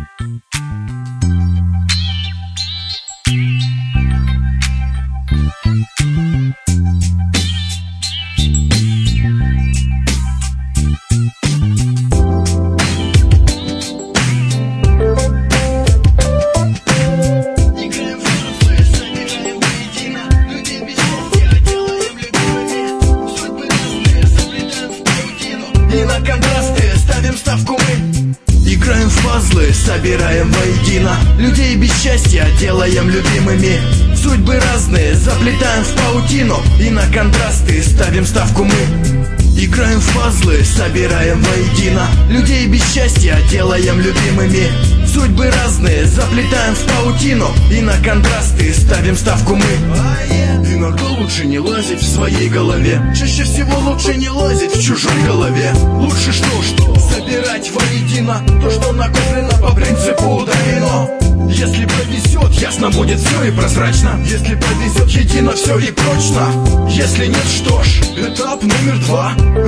Играем в пазлы, собираем воедино. Людей без счастья делаем любимыми. Судьбы разные, заплетаем в паутину. И на контрасты ставим ставку мы. Играем в пазлы, собираем воедино. Людей без счастья делаем любимыми. Судьбы разные, заплетаем в паутину. И на контрасты ставим ставку мы. Иногда лучше не лазить в своей голове. Чаще всего лучше не лазить в чужой голове. Лучше что собирать воедино то, что накоплено по принципу домино. Если повезет, ясно будет все и прозрачно. Если повезет, едино все и прочно. Если нет, что ж, этап номер 2.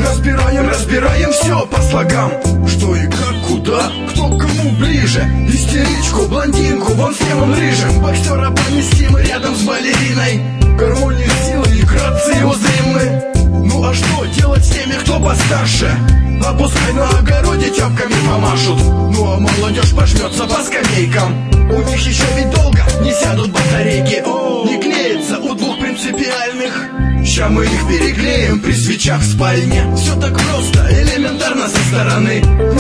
Разбираем все по слогам. Что и как, куда, кто к кому ближе. Истеричку, блондинку, вон с темным рыжим. Боксера поместим рядом с балериной. Гармония силы и грациозны. Ну а что делать с теми, кто постарше? А пускай на огороде тёпками помашут. Ну а молодежь пожмется по скамейкам. У них еще ведь долго не сядут батарейки. Не клеится у двух принципиальных. Ща мы их переклеим при свечах в спальне. Все так просто, элементарно со стороны.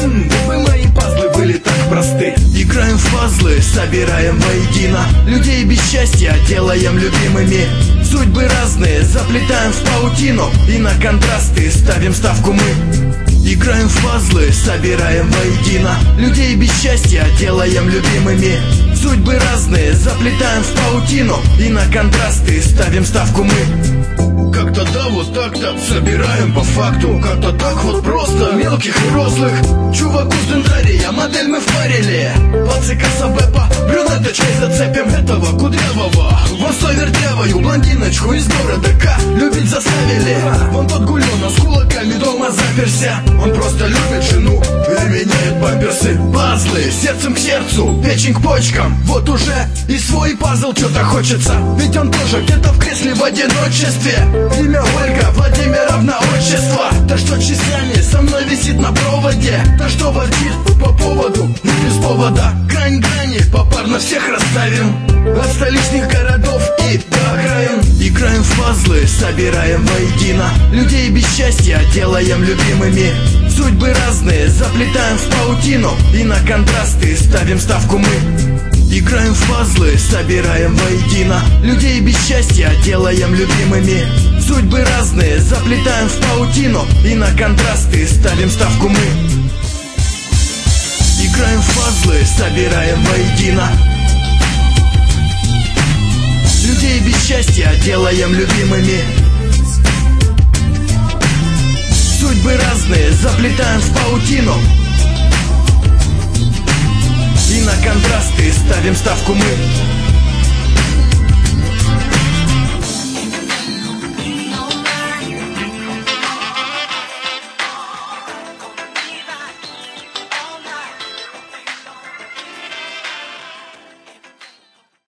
Вы мои пазлы были так просты. Играем в пазлы, собираем воедино. Людей без счастья делаем любимыми. Судьбы разные, заплетаем в паутину. И на контрасты ставим ставку мы. Играем в пазлы, собираем воедино. Людей без счастья делаем любимыми. Судьбы разные, заплетаем в паутину. И на контрасты ставим ставку мы. Как-то да, вот так-то собираем по факту. Как-то так вот просто, мелких и рослых. Чуваку с дендрария, модель мы впарили. Пацика Сабепа, брюнета чай зацепим. Этого кудрявого, вон с той вертлявою блондиночку из города К любить заставили. Вон тот гулёна с кулаками дома заперся. Он просто любит жену и меняет памперсы. Пазлы, сердцем к сердцу, печень к почкам. Вот уже и свой пазл что-то хочется. Ведь он тоже где-то в кресле в одиночестве. Имя Ольга, Владимировна отчество. Да что часами со мной висит на проводе. Да что ворчит по поводу и без повода. Грань грани, попарно всех расставим. От столичных городов и до окраин. Играем в пазлы, собираем воедино. Людей без счастья делаем любимыми. Судьбы разные, заплетаем в паутину. И на контрасты ставим ставку мы. Играем в пазлы, собираем воедино. Людей без счастья делаем любимыми. Судьбы разные, заплетаем в паутину. И на контрасты ставим ставку мы. Играем в пазлы, собираем воедино. Людей без счастья делаем любимыми. Судьбы разные, заплетаем в паутину. И на контрасты ставим ставку мы.